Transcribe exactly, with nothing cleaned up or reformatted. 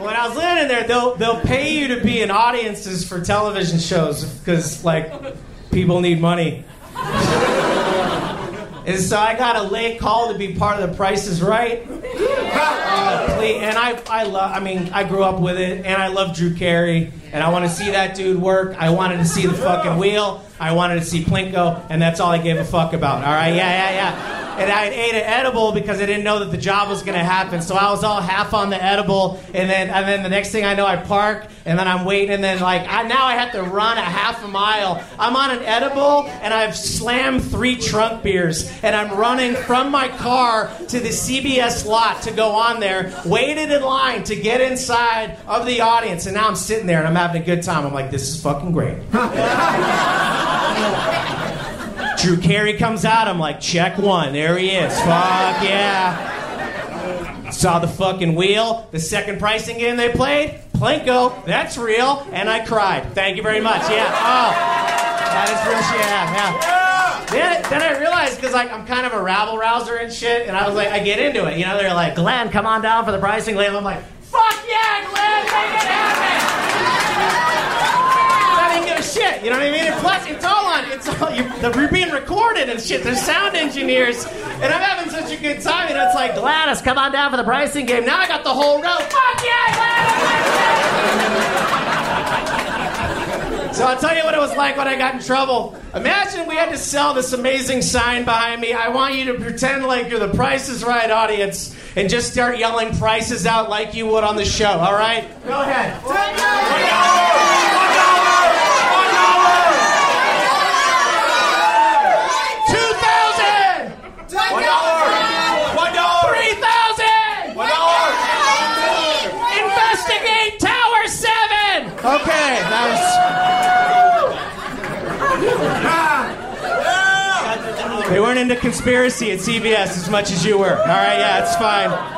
when I was living in there, they'll they'll pay you to be in audiences for television shows because like people need money. And so I got a late call to be part of The Price is Right. Uh, please, and I, I love. I mean, I grew up with it, and I love Drew Carey, and I want to see that dude work. I wanted to see the fucking wheel. I wanted to see Plinko, and that's all I gave a fuck about. All right, yeah, yeah, yeah. And I ate an edible because I didn't know that the job was gonna happen. So I was all half on the edible, and then and then the next thing I know, I park, and then I'm waiting, and then like I, now I have to run a half a mile. I'm on an edible, and I've slammed three trunk beers, and I'm running from my car to the C B S lot to go on there. Waited in line to get inside of the audience, and now I'm sitting there and I'm having a good time. I'm like, this is fucking great. Drew Carey comes out, I'm like, check one, there he is. Fuck yeah. Saw the fucking wheel, the second pricing game they played, Plinko, that's real, and I cried. Thank you very much, yeah. Oh, that is real shit, yeah, yeah. Then, then I realized, because like, I'm kind of a rabble-rouser and shit, and I was like, I get into it, you know, they're like, Glenn, come on down for the pricing game. I'm like, fuck yeah, Glenn, make it happen. I didn't give a shit, you know what I mean? And plus, it's all on, it's all, you're, you're being recorded and shit. There's sound engineers, and I'm having such a good time. You know, it's like, Gladys, come on down for the pricing game. Now I got the whole row. Fuck yeah, Gladys! So I'll tell you what it was like when I got in trouble. Imagine we had to sell this amazing sign behind me. I want you to pretend like you're the Price is Right audience and just start yelling prices out like you would on the show, all right? Go ahead. Okay, that was... They weren't into conspiracy at C B S as much as you were. All right, yeah, it's fine.